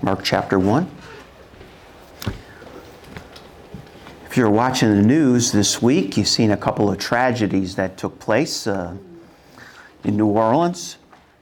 Mark chapter 1. If you're watching the news this week, you've seen a couple of tragedies that took place in New Orleans.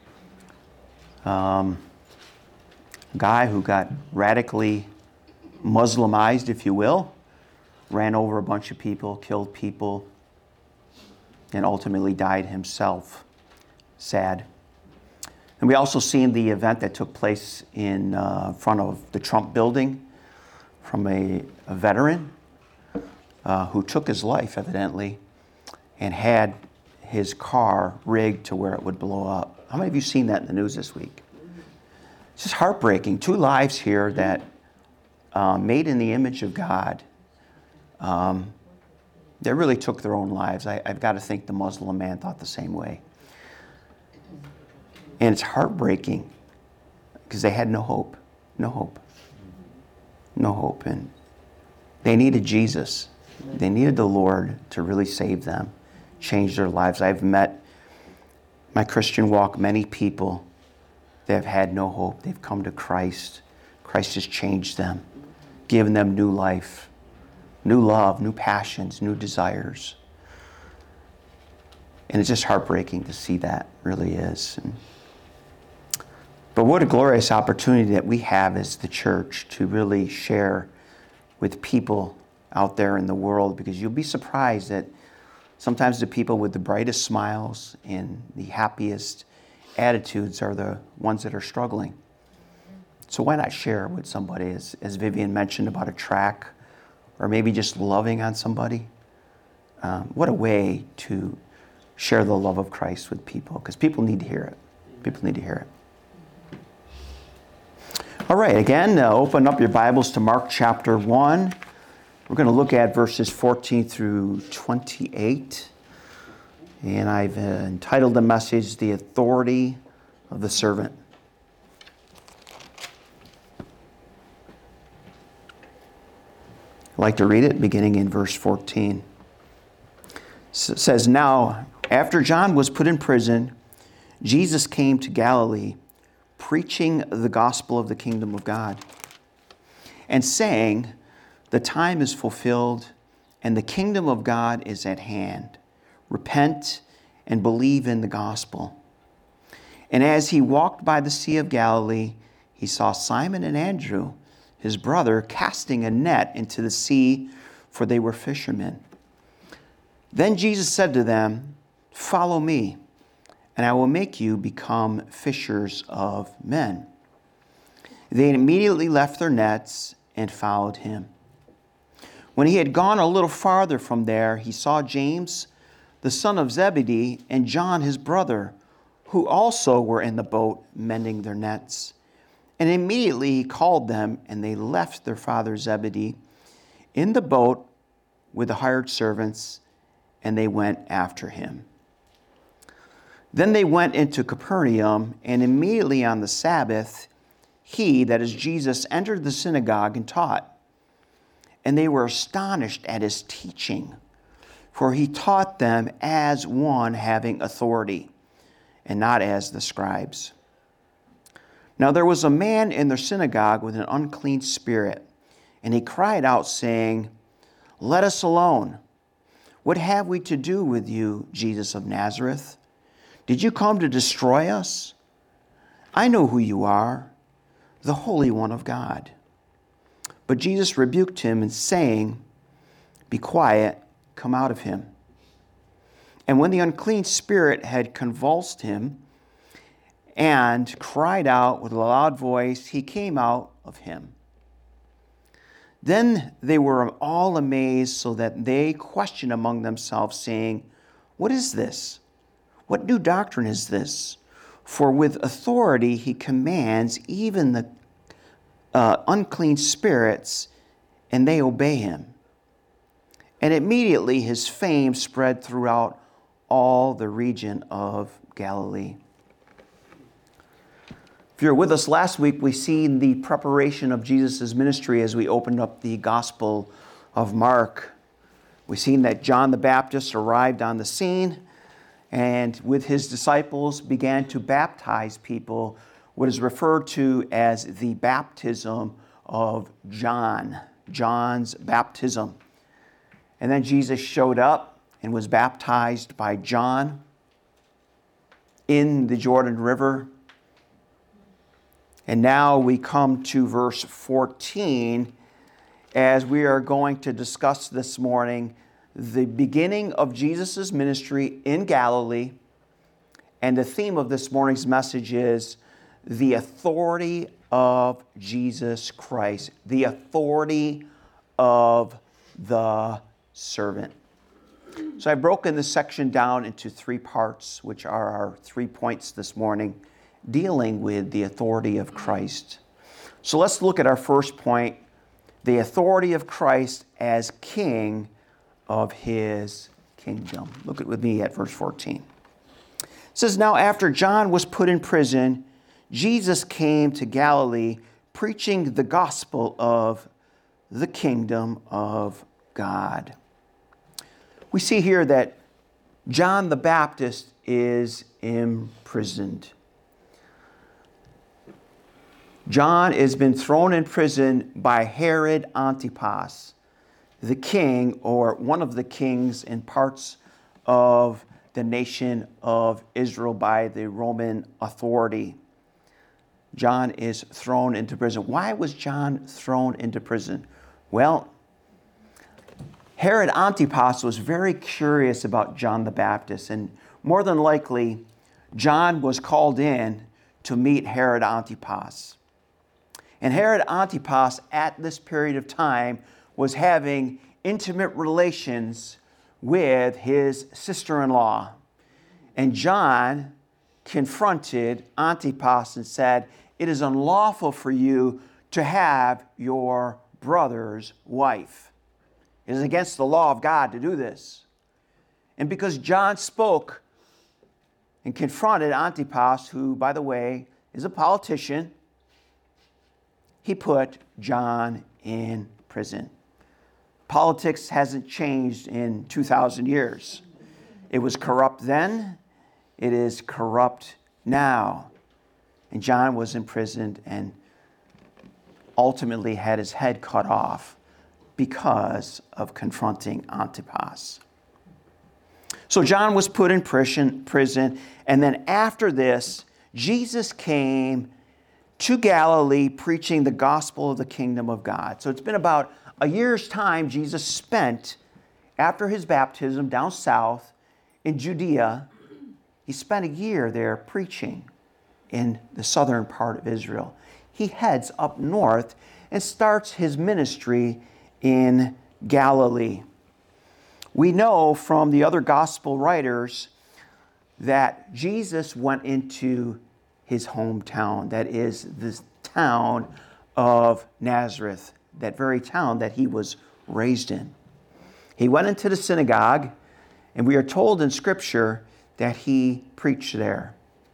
A guy who got radically Muslimized, if you will, ran over a bunch of people, killed people, and ultimately died himself. Sad. And we also seen the event that took place in front of the Trump building from a veteran who took his life, evidently, and had his car rigged to where it would blow up. How many of you seen that in the news this week? It's just heartbreaking. 2 lives here that made in the image of God, they really took their own lives. I've got to think the Muslim man thought the same way. And it's heartbreaking because they had no hope. No hope. No hope. And they needed Jesus. They needed the Lord to really save them, change their lives. I've met, my Christian walk, many people that have had no hope. They've come to Christ. Christ has changed them, given them new life, new love, new passions, new desires. And it's just heartbreaking to see that, really is. But what a glorious opportunity that we have as the church to really share with people out there in the world, because you'll be surprised that sometimes the people with the brightest smiles and the happiest attitudes are the ones that are struggling. So why not share with somebody, as Vivian mentioned about a track, or maybe just loving on somebody? What a way to share the love of Christ with people, because people need to hear it. People need to hear it. All right, again, open up your Bibles to Mark chapter 1. We're going to look at verses 14 through 28. And I've entitled the message, The Authority of the Servant. I'd like to read it, beginning in verse 14. It says, Now, after John was put in prison, Jesus came to Galilee, preaching the gospel of the kingdom of God, and saying, The time is fulfilled, and the kingdom of God is at hand. Repent and believe in the gospel. And as he walked by the Sea of Galilee, he saw Simon and Andrew, his brother, casting a net into the sea, for they were fishermen. Then Jesus said to them, Follow me, and I will make you become fishers of men. They immediately left their nets and followed him. When he had gone a little farther from there, he saw James, the son of Zebedee, and John, his brother, who also were in the boat mending their nets. And immediately he called them, and they left their father Zebedee in the boat with the hired servants, and they went after him. Then they went into Capernaum, and immediately on the Sabbath, he, that is Jesus, entered the synagogue and taught. And they were astonished at his teaching, for he taught them as one having authority, and not as the scribes. Now there was a man in their synagogue with an unclean spirit, and he cried out, saying, Let us alone. What have we to do with you, Jesus of Nazareth? Did you come to destroy us? I know who you are, the Holy One of God. But Jesus rebuked him, and saying, Be quiet, come out of him. And when the unclean spirit had convulsed him and cried out with a loud voice, he came out of him. Then they were all amazed, so that they questioned among themselves, saying, What is this? What new doctrine is this? For with authority he commands even the unclean spirits, and they obey him. And immediately his fame spread throughout all the region of Galilee. If you were with us last week, we seen the preparation of Jesus' ministry as we opened up the Gospel of Mark. We seen that John the Baptist arrived on the scene and with his disciples began to baptize people what is referred to as the baptism of John, John's baptism. And then Jesus showed up and was baptized by John in the Jordan River. And now we come to verse 14 as we are going to discuss this morning the beginning of Jesus' ministry in Galilee. And the theme of this morning's message is the authority of Jesus Christ, the authority of the servant. So I've broken this section down into 3 parts, which are our 3 points this morning, dealing with the authority of Christ. So let's look at our first point, the authority of Christ as King of His kingdom. Look with me at verse 14. It says, "Now after John was put in prison, Jesus came to Galilee, preaching the gospel of the kingdom of God." We see here that John the Baptist is imprisoned. John has been thrown in prison by Herod Antipas, the king, or one of the kings in parts of the nation of Israel by the Roman authority. John is thrown into prison. Why was John thrown into prison? Well, Herod Antipas was very curious about John the Baptist, and more than likely, John was called in to meet Herod Antipas. And Herod Antipas, at this period of time, was having intimate relations with his sister-in-law. And John confronted Antipas and said, "It is unlawful for you to have your brother's wife. It is against the law of God to do this." And because John spoke and confronted Antipas, who, by the way, is a politician, he put John in prison. Politics hasn't changed in 2,000 years. It was corrupt then. It is corrupt now. And John was imprisoned and ultimately had his head cut off because of confronting Antipas. So John was put in prison, and then after this, Jesus came to Galilee preaching the gospel of the kingdom of God. So it's been about a year's time Jesus spent after his baptism down south in Judea. He spent a year there preaching in the southern part of Israel. He heads up north and starts his ministry in Galilee. We know from the other gospel writers that Jesus went into his hometown, that is the town of Nazareth, that very town that he was raised in. He went into the synagogue, and we are told in Scripture that he preached there.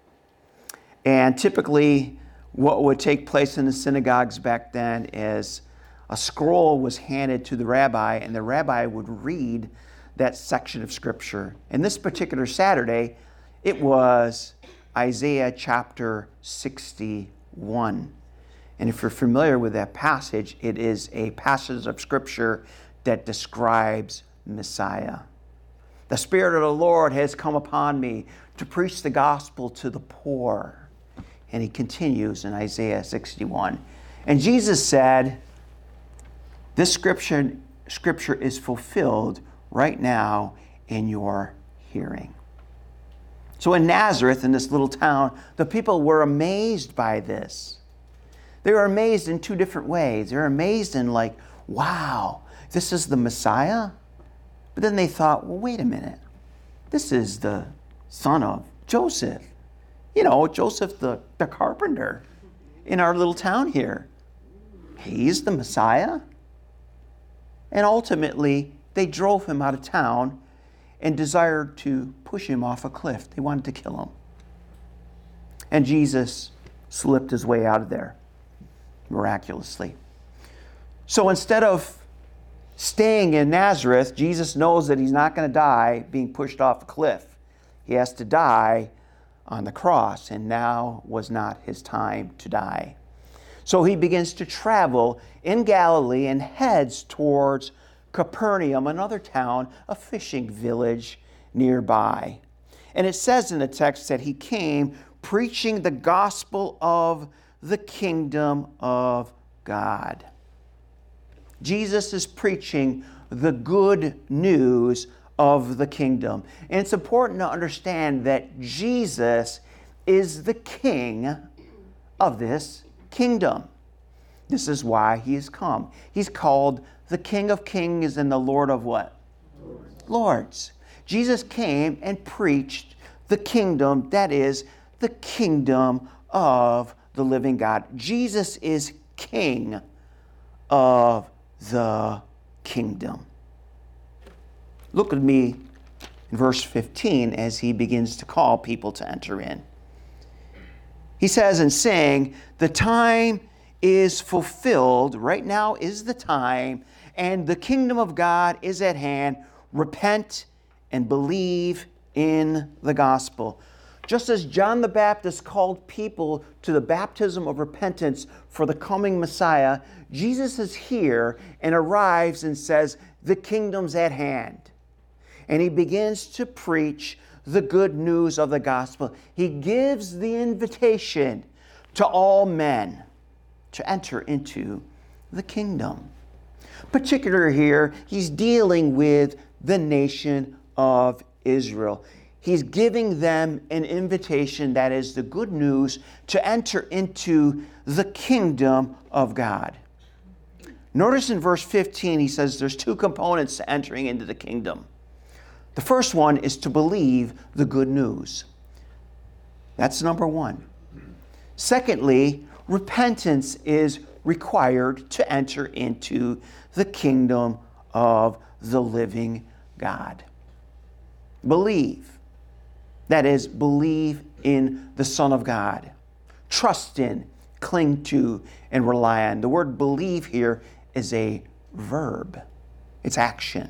And typically, what would take place in the synagogues back then is a scroll was handed to the rabbi, and the rabbi would read that section of Scripture. And this particular Saturday, it was Isaiah chapter 61. And if you're familiar with that passage, it is a passage of Scripture that describes Messiah. "The Spirit of the Lord has come upon me to preach the gospel to the poor." And he continues in Isaiah 61. And Jesus said, this scripture is fulfilled right now in your hearing. So in Nazareth, in this little town, the people were amazed by this. They were amazed in 2 different ways. They were amazed in like, wow, this is the Messiah? But then they thought, well, wait a minute. This is the son of Joseph. You know, Joseph the carpenter in our little town here. He's the Messiah? And ultimately, they drove him out of town and desired to push him off a cliff. They wanted to kill him. And Jesus slipped his way out of there, miraculously. So instead of staying in Nazareth, Jesus knows that he's not going to die being pushed off a cliff. He has to die on the cross, and now was not his time to die. So he begins to travel in Galilee and heads towards Capernaum, another town, a fishing village nearby. And it says in the text that he came preaching the gospel of the kingdom of God. Jesus is preaching the good news of the kingdom. And it's important to understand that Jesus is the king of this kingdom. This is why he has come. He's called the King of Kings and the Lord of what? Lords. Jesus came and preached the kingdom, that is, the kingdom of the living God. Jesus is King of the kingdom. Look at me in verse 15 as he begins to call people to enter in. He says and saying, the time is fulfilled. Right now is the time, and the kingdom of God is at hand. Repent and believe in the gospel. Just as John the Baptist called people to the baptism of repentance for the coming Messiah, Jesus is here and arrives and says, the kingdom's at hand. And he begins to preach the good news of the gospel. He gives the invitation to all men to enter into the kingdom. Particularly here, he's dealing with the nation of Israel. He's giving them an invitation that is the good news to enter into the kingdom of God. Notice in verse 15, he says there's two components to entering into the kingdom. The first one is to believe the good news. That's number one. Secondly, repentance is required to enter into the kingdom of the living God. Believe. That is, believe in the Son of God. Trust in, cling to, and rely on. The word believe here is a verb. It's action.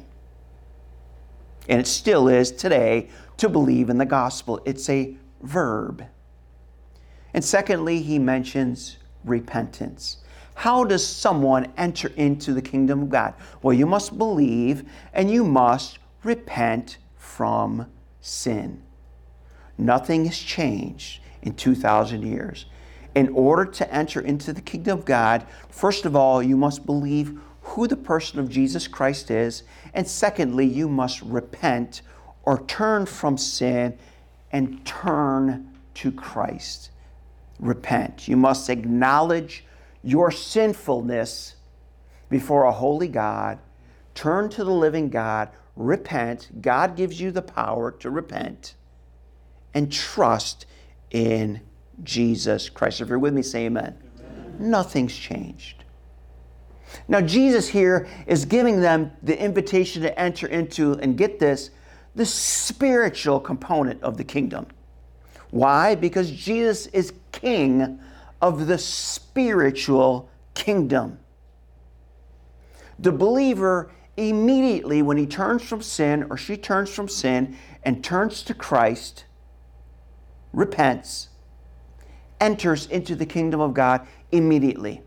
And it still is today to believe in the gospel. It's a verb. And secondly, he mentions repentance. How does someone enter into the kingdom of God? Well, you must believe and you must repent from sin. Nothing has changed in 2,000 years. In order to enter into the kingdom of God, first of all, you must believe who the person of Jesus Christ is. And secondly, you must repent or turn from sin and turn to Christ. Repent. You must acknowledge your sinfulness before a holy God. Turn to the living God. Repent. God gives you the power to repent. And trust in Jesus Christ. If you're with me, say amen. Amen. Nothing's changed. Now, Jesus here is giving them the invitation to enter into, and get this, the spiritual component of the kingdom. Why? Because Jesus is king of the spiritual kingdom. The believer immediately, when he turns from sin or she turns from sin and turns to Christ, repents, enters into the kingdom of God immediately.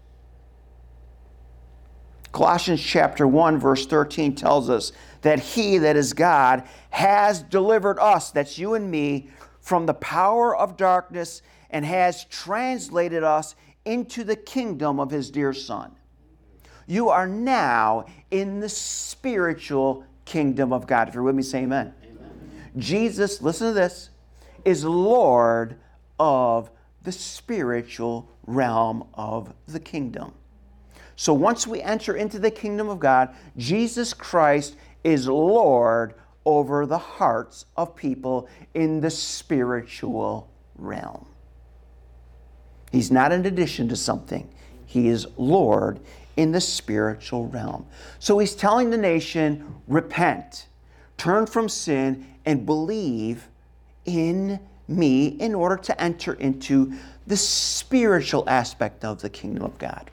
Colossians chapter 1 verse 13 tells us that he, that is God, has delivered us, that's you and me, from the power of darkness and has translated us into the kingdom of his dear Son. You are now in the spiritual kingdom of God. If you're with me, say amen. Amen. Jesus, listen to this, is Lord of the spiritual realm of the kingdom. So once we enter into the kingdom of God, Jesus Christ is Lord over the hearts of people in the spiritual realm. He's not in addition to something. He is Lord in the spiritual realm. So he's telling the nation, repent, turn from sin, and believe in me in order to enter into the spiritual aspect of the kingdom of God.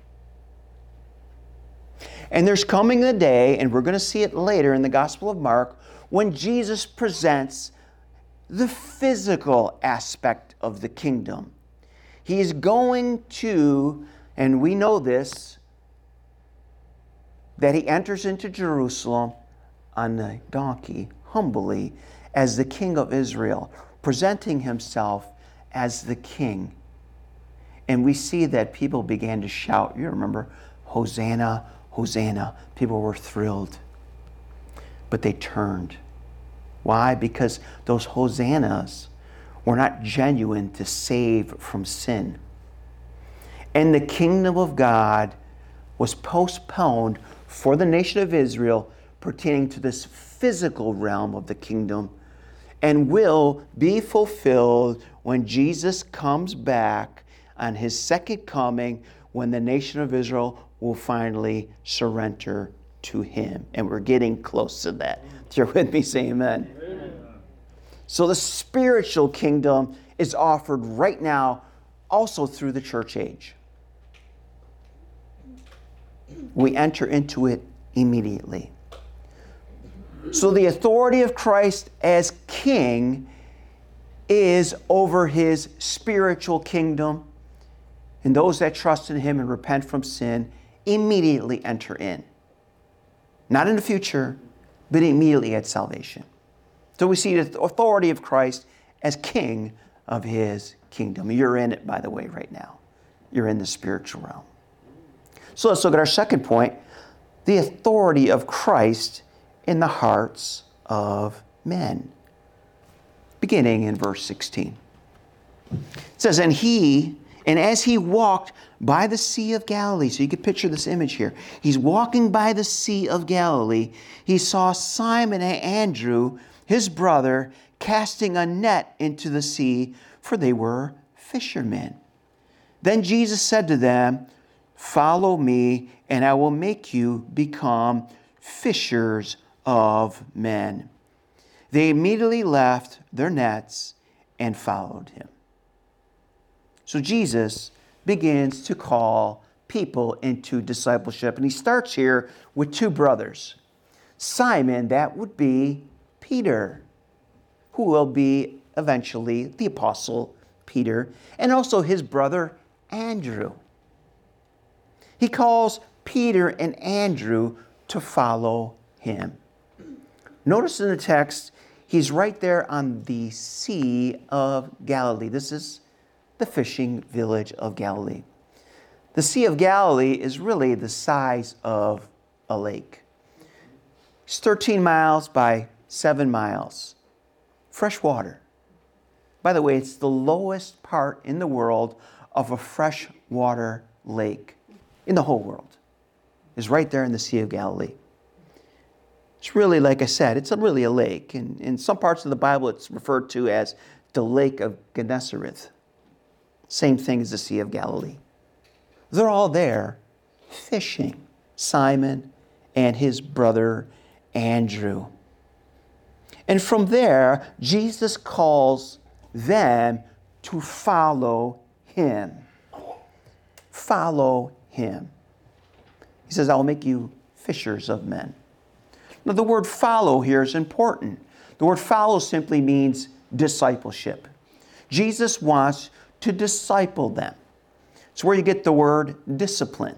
And there's coming a day, and we're going to see it later in the Gospel of Mark, when Jesus presents the physical aspect of the kingdom. He is going to, and we know this, that he enters into Jerusalem on a donkey, humbly, as the king of Israel, presenting himself as the king. And we see that people began to shout. You remember, Hosanna, Hosanna. People were thrilled. But they turned. Why? Because those hosannas were not genuine to save from sin. And the kingdom of God was postponed for the nation of Israel pertaining to this physical realm of the kingdom, and will be fulfilled when Jesus comes back on his second coming, when the nation of Israel will finally surrender to him. And we're getting close to that. If you're with me, say amen. Amen. So the spiritual kingdom is offered right now also through the church age. We enter into it immediately. So the authority of Christ as king is over his spiritual kingdom, and those that trust in him and repent from sin immediately enter in. Not in the future, but immediately at salvation. So we see the authority of Christ as king of his kingdom. You're in it, by the way, right now. You're in the spiritual realm. So let's look at our second point, the authority of Christ in the hearts of men. Beginning in verse 16. It says, and as he walked by the Sea of Galilee, so you can picture this image here. He's walking by the Sea of Galilee. He saw Simon and Andrew, his brother, casting a net into the sea, for they were fishermen. Then Jesus said to them, "Follow me, and I will make you become fishers of men." They immediately left their nets and followed him. So Jesus begins to call people into discipleship. And he starts here with two brothers. Simon, that would be Peter, who will be eventually the apostle Peter, and also his brother Andrew. He calls Peter and Andrew to follow him. Notice in the text, he's right there on the Sea of Galilee. This is the fishing village of Galilee. The Sea of Galilee is really the size of a lake. It's 13 miles by 7 miles. Fresh water. By the way, it's the lowest part in the world of a freshwater lake in the whole world. Is right there in the Sea of Galilee. It's really, like I said, it's really a lake. And in some parts of the Bible, it's referred to as the Lake of Gennesareth. Same thing as the Sea of Galilee. They're all there fishing, Simon and his brother Andrew. And from there, Jesus calls them to follow him. Follow him. He says, "I'll make you fishers of men." Now, the word follow here is important. The word follow simply means discipleship. Jesus wants to disciple them. It's where you get the word discipline.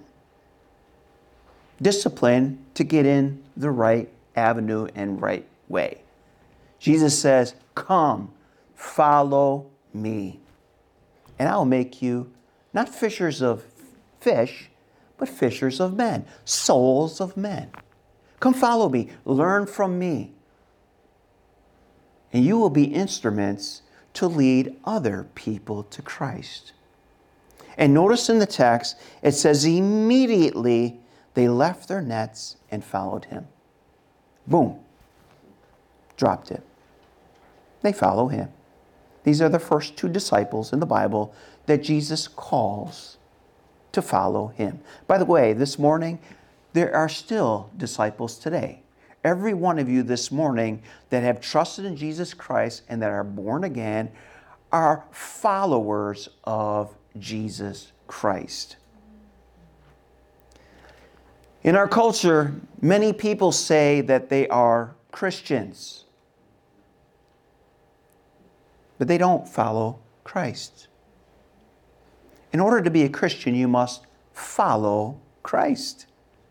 Discipline to get in the right avenue and right way. Jesus says, "Come, follow me, and I'll make you not fishers of fish, but fishers of men, souls of men. Come follow me, learn from me, and you will be instruments to lead other people to Christ." And notice in the text, it says immediately they left their nets and followed him. Boom. Dropped it. They follow him. These are the first two disciples in the Bible that Jesus calls to follow him. By the way, this morning, there are still disciples today. Every one of you this morning that have trusted in Jesus Christ and that are born again are followers of Jesus Christ. In our culture, many people say that they are Christians. but they don't follow Christ. In order to be a Christian, you must follow Christ.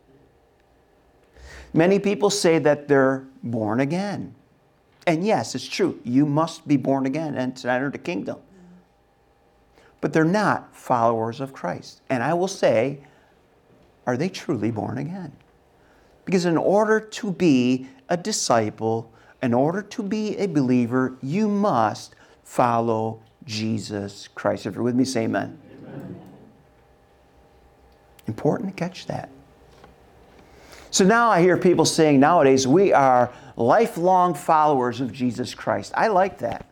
Many people say that they're born again. And yes, it's true. You must be born again and to enter the kingdom. But they're not followers of Christ. And I will say, are they truly born again? Because in order to be a disciple, in order to be a believer, you must follow Jesus Christ. If you're with me, say amen. Amen. Important to catch that. So now I hear people saying nowadays, we are lifelong followers of Jesus Christ. I like that.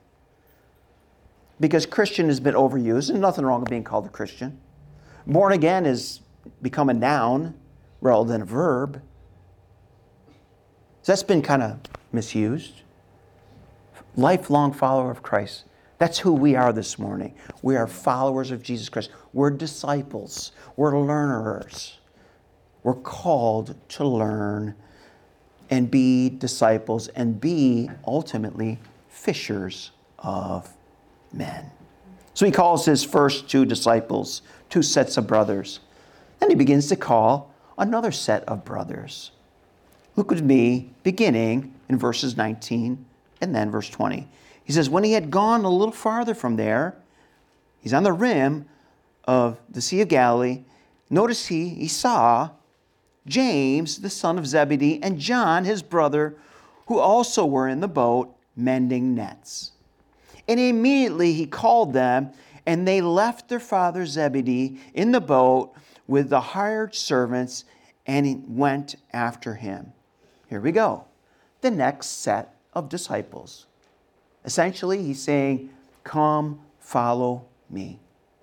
Because Christian has been overused, and nothing wrong with being called a Christian. Born again has become a noun rather than a verb. So that's been kind of misused. Lifelong follower of Christ. That's who we are this morning. We are followers of Jesus Christ. We're disciples. We're learners. We're called to learn and be disciples and be ultimately fishers of men. So he calls his first two disciples, two sets of brothers. Then he begins to call another set of brothers. Look with me, beginning in verses 19 and then verse 20. He says, when he had gone a little farther from there, he's on the rim of the Sea of Galilee. Notice he saw James, the son of Zebedee, and John, his brother, who also were in the boat mending nets. And immediately he called them, and they left their father Zebedee in the boat with the hired servants, and he went after him. Here we go. The next set of disciples. Essentially, he's saying, come follow me.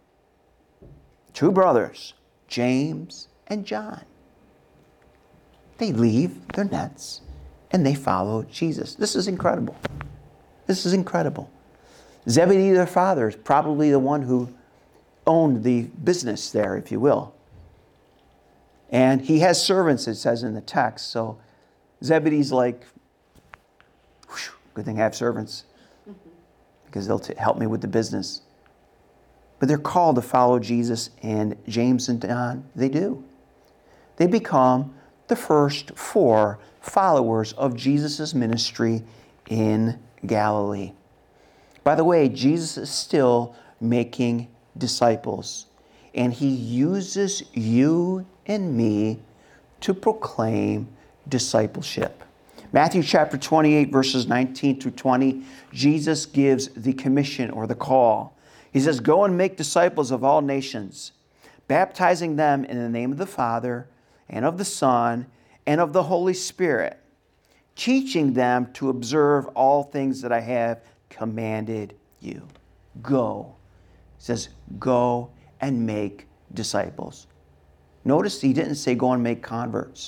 Two brothers, James and John. They leave their nets and they follow Jesus. This is incredible. This is incredible. Zebedee, their father, is probably the one who owned the business there, if you will. And he has servants, it says in the text. So Zebedee's like, whew, good thing I have servants because they'll help me with the business. But they're called to follow Jesus, and James and John, they do. They become the first four followers of Jesus' ministry in Galilee. By the way, Jesus is still making disciples, and he uses you and me to proclaim discipleship. Matthew chapter 28, verses 19 through 20, Jesus gives the commission or the call. He says, go and make disciples of all nations, baptizing them in the name of the Father and of the Son and of the Holy Spirit, teaching them to observe all things that I have commanded you. Go. He says, go and make disciples. Notice he didn't say go and make converts.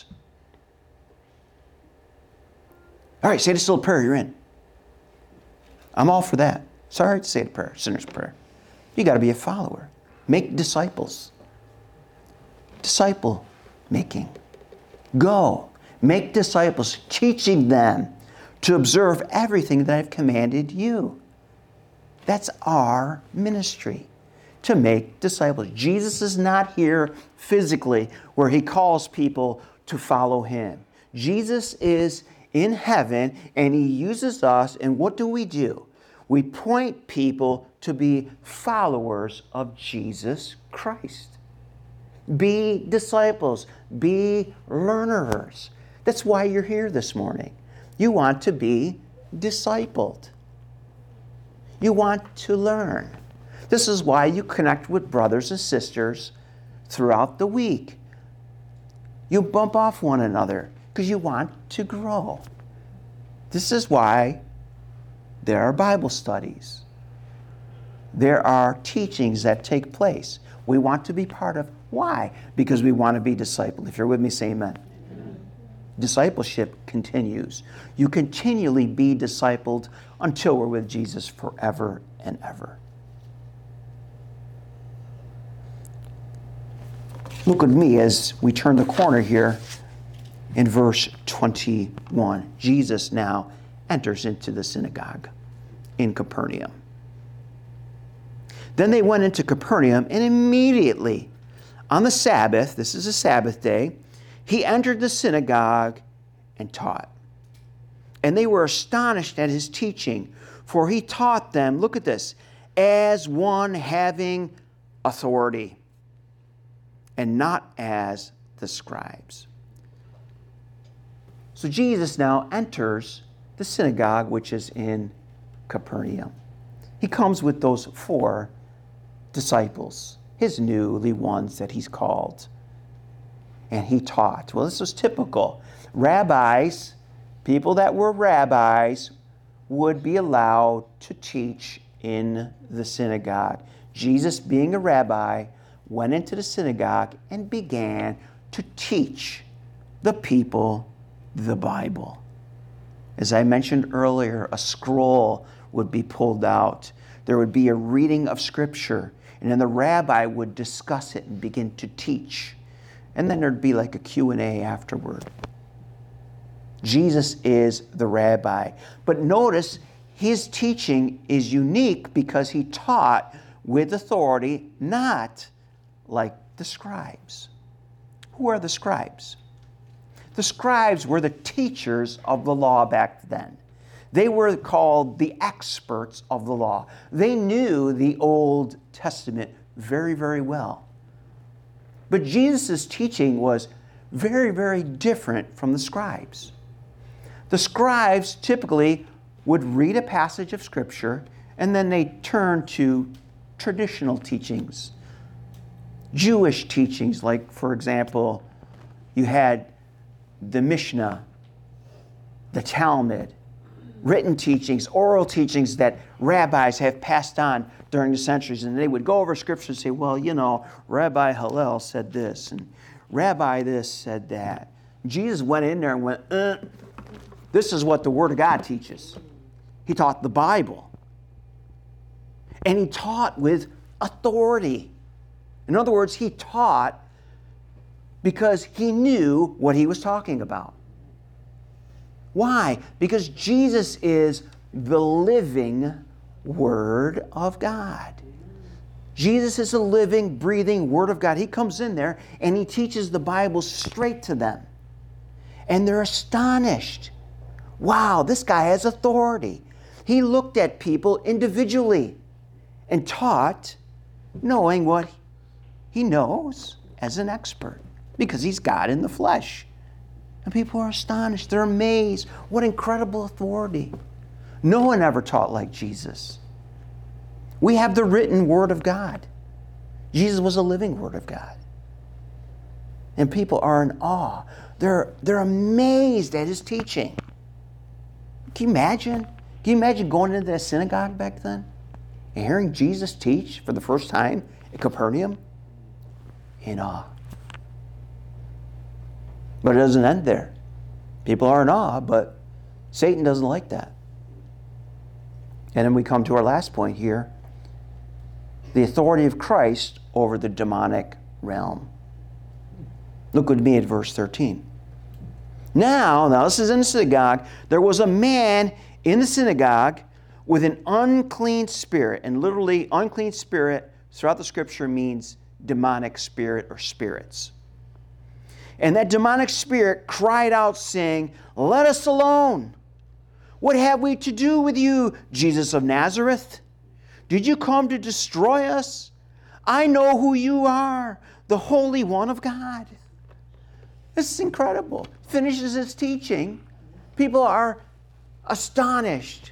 All right, say this little prayer, you're in. I'm all for that. Sorry to say the prayer, sinner's prayer. You got to be a follower. Make disciples. Disciple making. Go. Make disciples, teaching them to observe everything that I've commanded you. That's our ministry, to make disciples. Jesus is not here physically where he calls people to follow him. Jesus is in heaven and he uses us, and what do? We point people to be followers of Jesus Christ. Be disciples. Be learners. That's why you're here this morning. You want to be discipled. You want to learn. This is why you connect with brothers and sisters throughout the week. You bump off one another because you want to grow. This is why there are Bible studies. There are teachings that take place. We want to be part of. Why? Because we want to be discipled. If you're with me, say amen. Discipleship continues. You continually be discipled until we're with Jesus forever and ever. Look at me as we turn the corner here in verse 21. Jesus now enters into the synagogue in Capernaum. Then they went into Capernaum, and immediately on the Sabbath, this is a Sabbath day, he entered the synagogue and taught. And they were astonished at his teaching, for he taught them, look at this, as one having authority, and not as the scribes. So Jesus now enters the synagogue, which is in Capernaum. He comes with those 4 disciples, his newly ones that he's called. And he taught. Well, this was typical. Rabbis, people that were rabbis, would be allowed to teach in the synagogue. Jesus, being a rabbi, went into the synagogue and began to teach the people the Bible. As I mentioned earlier, a scroll would be pulled out. There would be a reading of Scripture, and then the rabbi would discuss it and begin to teach. And then there'd be like a Q&A afterward. Jesus is the rabbi. But notice his teaching is unique because he taught with authority, not like the scribes. Who are the scribes? The scribes were the teachers of the law back then. They were called the experts of the law. They knew the Old Testament very, very well. But Jesus' teaching was very, very different from the scribes. The scribes typically would read a passage of Scripture and then they turn to traditional teachings. Jewish teachings, like, for example, you had the Mishnah, the Talmud, written teachings, oral teachings that rabbis have passed on during the centuries. And they would go over Scripture and say, well, you know, Rabbi Hillel said this, and Rabbi this said that. Jesus went in there and went, this is what the Word of God teaches. He taught the Bible. And he taught with authority. In other words, he taught because he knew what he was talking about. Why? Because Jesus is the living Word of God. Jesus is the living, breathing Word of God. He comes in there and he teaches the Bible straight to them. And they're astonished. Wow, this guy has authority. He looked at people individually and taught knowing what he knows as an expert because he's God in the flesh. And people are astonished. They're amazed. What incredible authority. No one ever taught like Jesus. We have the written Word of God. Jesus was a living Word of God. And people are in awe. They're amazed at his teaching. Can you imagine? Can you imagine going into that synagogue back then and hearing Jesus teach for the first time at Capernaum? In awe. But it doesn't end there. People are in awe, but Satan doesn't like that. And then we come to our last point here. The authority of Christ over the demonic realm. Look with me at verse 13. Now this is in the synagogue, there was a man in the synagogue with an unclean spirit. And literally, unclean spirit throughout the Scripture means demonic spirit or spirits. And that demonic spirit cried out, saying, "Let us alone. What have we to do with you, Jesus of Nazareth? Did you come to destroy us? I know who you are, the Holy One of God." This is incredible. Finishes his teaching. People are astonished.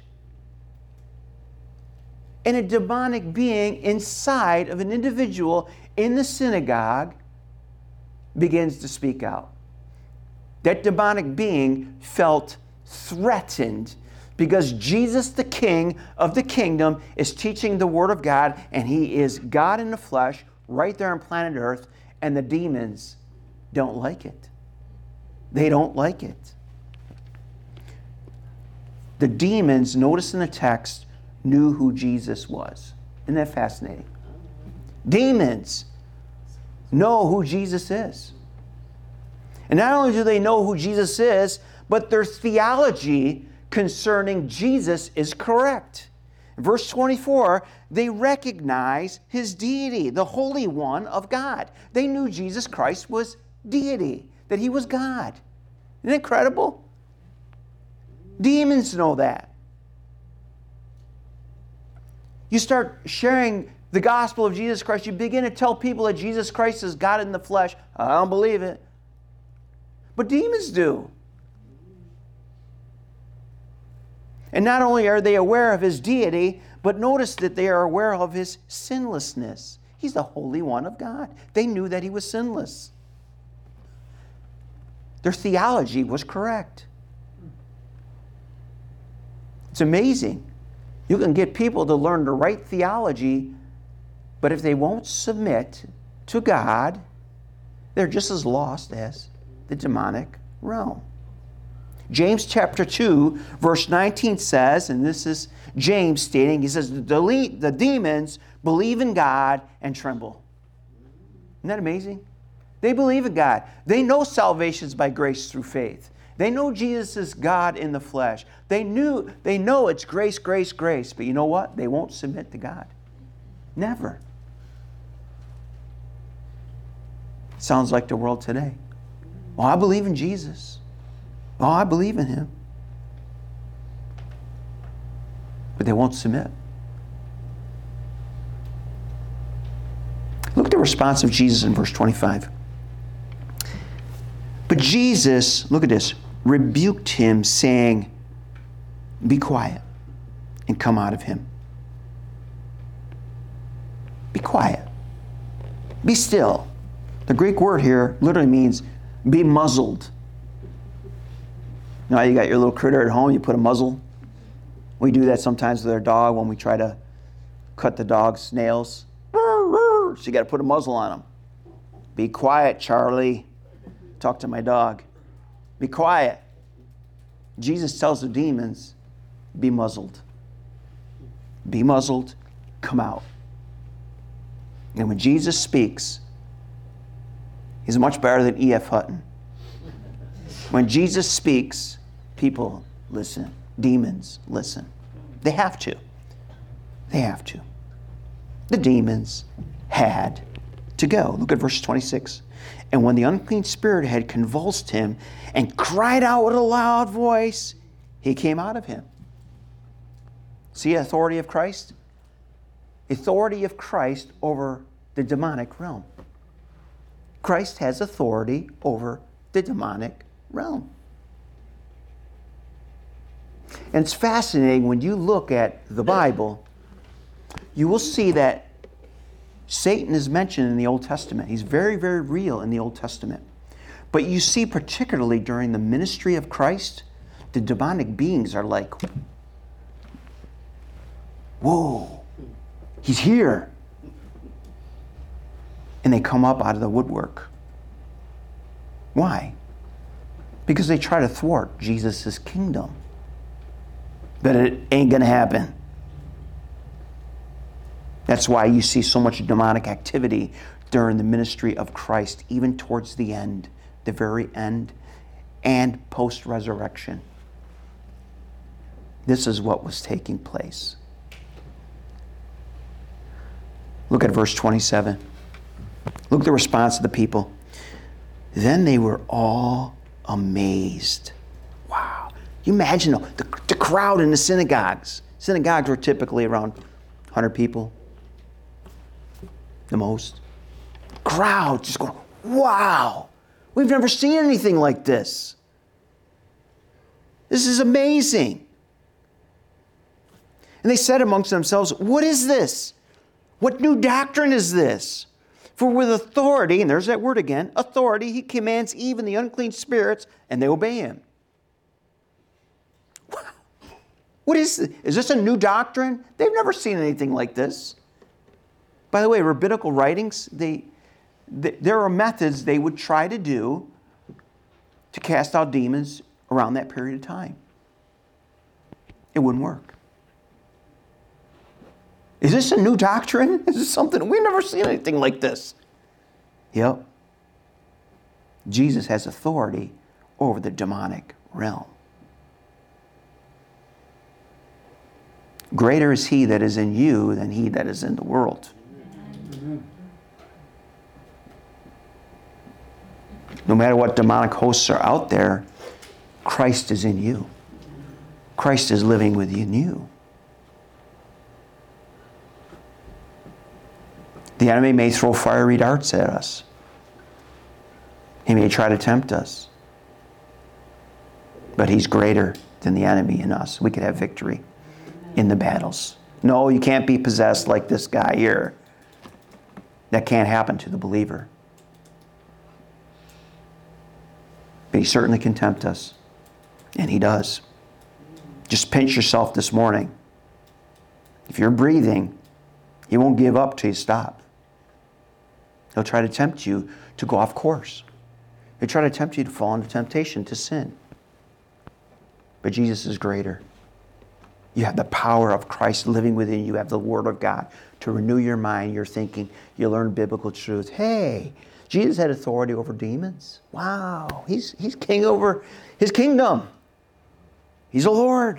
And a demonic being inside of an individual in the synagogue begins to speak out. That demonic being felt threatened because Jesus, the King of the kingdom, is teaching the Word of God, and he is God in the flesh right there on planet Earth, and the demons don't like it. They don't like it. The demons, notice in the text, knew who Jesus was. Isn't that fascinating? Demons know who Jesus is. And not only do they know who Jesus is, but their theology concerning Jesus is correct. Verse 24, they recognize his deity, the Holy One of God. They knew Jesus Christ was deity, that he was God. Isn't it incredible? Demons know that. You start sharing the gospel of Jesus Christ, you begin to tell people that Jesus Christ is God in the flesh. I don't believe it. But demons do. And not only are they aware of his deity, but notice that they are aware of his sinlessness. He's the Holy One of God. They knew that he was sinless. Their theology was correct. It's amazing. You can get people to learn the right theology, but if they won't submit to God, they're just as lost as the demonic realm. James chapter 2, verse 19 says, and this is James stating, he says, the demons believe in God and tremble. Isn't that amazing? They believe in God. They know salvation is by grace through faith. They know Jesus is God in the flesh. They know it's grace, grace, grace. But you know what? They won't submit to God. Never. Sounds like the world today. Well, I believe in Jesus. Oh, I believe in him. But they won't submit. Look at the response of Jesus in verse 25. But Jesus, look at this, rebuked him, saying, be quiet and come out of him. Be quiet. Be still. The Greek word here literally means be muzzled. You know, you got your little critter at home, you put a muzzle. We do that sometimes with our dog when we try to cut the dog's nails. So you got to put a muzzle on him. Be quiet, Charlie. Talk to my dog. Be quiet. Jesus tells the demons, be muzzled. Be muzzled, come out. And when Jesus speaks, he's much better than E.F. Hutton. When Jesus speaks, people listen. Demons listen. They have to. They have to. The demons had to go. Look at verse 26. And when the unclean spirit had convulsed him and cried out with a loud voice, he came out of him. See the authority of Christ? Authority of Christ over the demonic realm. Christ has authority over the demonic realm. And it's fascinating when you look at the Bible, you will see that Satan is mentioned in the Old Testament. He's very, very real in the Old Testament. But you see particularly during the ministry of Christ, the demonic beings are like, whoa, he's here. And they come up out of the woodwork. Why? Because they try to thwart Jesus' kingdom. But it ain't going to happen. That's why you see so much demonic activity during the ministry of Christ, even towards the end, the very end, and post-resurrection. This is what was taking place. Look at verse 27. Look at the response of the people. Then they were all amazed. Wow. You imagine the crowd in the synagogues. Synagogues were typically around 100 people. The most. Crowd just going, wow, we've never seen anything like this. This is amazing. And they said amongst themselves, what is this? What new doctrine is this? For with authority, and there's that word again, authority, he commands even the unclean spirits, and they obey him. Wow. What is this? Is this a new doctrine? They've never seen anything like this. By the way, rabbinical writings, there are methods they would try to do to cast out demons around that period of time. It wouldn't work. Is this a new doctrine? Is this something? We've never seen anything like this. Yep. Jesus has authority over the demonic realm. Greater is he that is in you than he that is in the world. No matter what demonic hosts are out there, Christ is in you. Christ is living within you. The enemy may throw fiery darts at us. He may try to tempt us. But he's greater than the enemy in us. We could have victory in the battles. No, you can't be possessed like this guy here. That can't happen to the believer. But he certainly can tempt us. And he does. Just pinch yourself this morning. If you're breathing, he won't give up till you stop. He'll try to tempt you to go off course. He'll try to tempt you to fall into temptation, to sin. But Jesus is greater. You have the power of Christ living within you. You have the Word of God to renew your mind, your thinking. You learn biblical truth. Hey, Jesus had authority over demons. Wow, he's king over his kingdom. He's a Lord.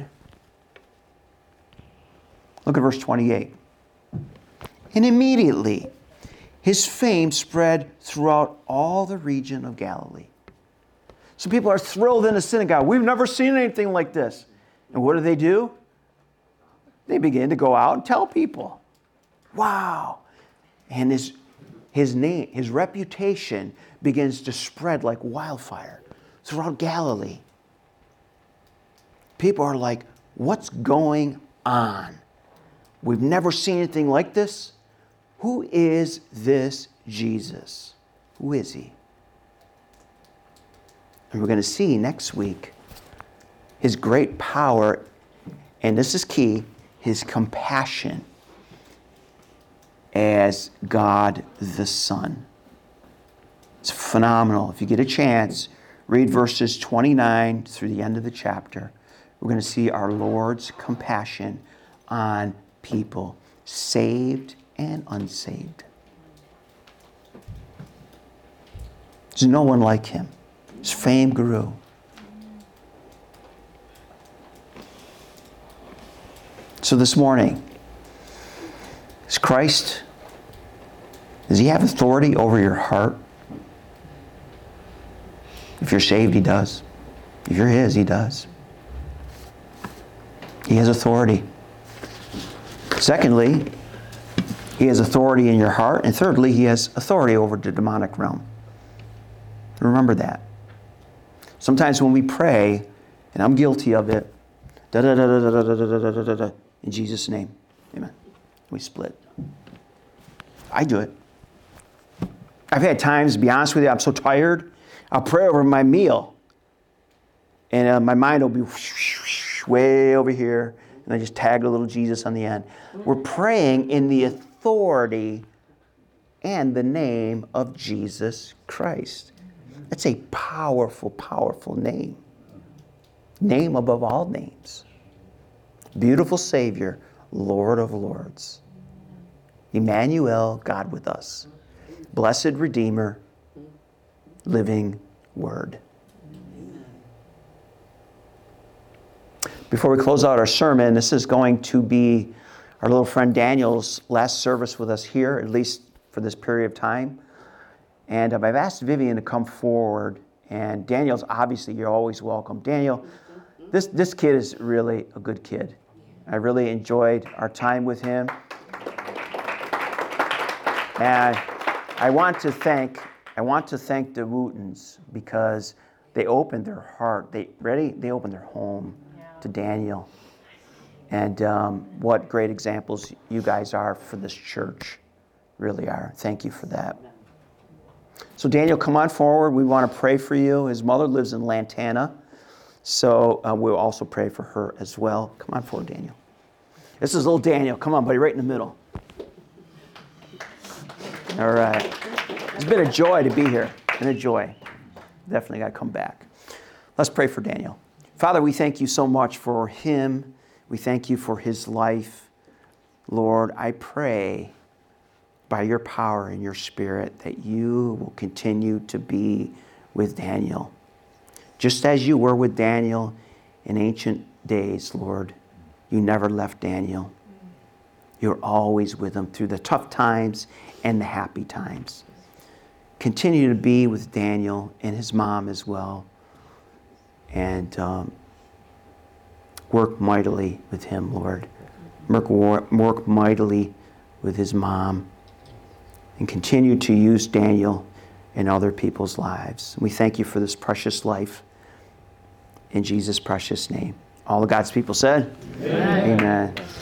Look at verse 28. And immediately his fame spread throughout all the region of Galilee. Some people are thrilled in the synagogue. We've never seen anything like this. And what do? They begin to go out and tell people. Wow. And his name, his reputation begins to spread like wildfire throughout Galilee. People are like, what's going on? We've never seen anything like this. Who is this Jesus? Who is he? And we're going to see next week his great power, and this is key, his compassion as God the Son. It's phenomenal. If you get a chance, read verses 29 through the end of the chapter. We're going to see our Lord's compassion on people, saved and unsaved. There's no one like him. His fame grew. So this morning, is Christ, does he have authority over your heart? If you're saved, he does. If you're his, he does. He has authority. Secondly, he has authority in your heart. And thirdly, he has authority over the demonic realm. Remember that. Sometimes when we pray, and I'm guilty of it, in Jesus' name, amen. We split. I do it. I've had times, to be honest with you, I'm so tired, I'll pray over my meal. And my mind will be way over here, and I just tag a little Jesus on the end. We're praying in the authority and the name of Jesus Christ. That's a powerful, powerful name. Name above all names. Beautiful Savior, Lord of Lords. Emmanuel, God with us. Blessed Redeemer, living Word. Before we close out our sermon, this is going to be our little friend Daniel's last service with us here, at least for this period of time. And I've asked Vivian to come forward. And Daniel's, obviously, you're always welcome. Daniel, this kid is really a good kid. I really enjoyed our time with him. And I want to thank the Wootons because they opened their heart. They opened their home to Daniel. And what great examples you guys are for this church. Really are. Thank you for that. So Daniel, come on forward. We want to pray for you. His mother lives in Lantana. So we'll also pray for her as well. Come on forward, Daniel. This is little Daniel. Come on, buddy, right in the middle. All right. It's been a joy to be here. Been a joy. Definitely got to come back. Let's pray for Daniel. Father, we thank you so much for him. We thank you for his life. Lord, I pray by your power and your Spirit that you will continue to be with Daniel. Just as you were with Daniel in ancient days, Lord, you never left Daniel. You're always with him through the tough times and the happy times. Continue to be with Daniel and his mom as well. And work mightily with him, Lord. Work mightily with his mom. And continue to use Daniel in other people's lives. We thank you for this precious life. In Jesus' precious name. All of God's people said, Amen. Amen.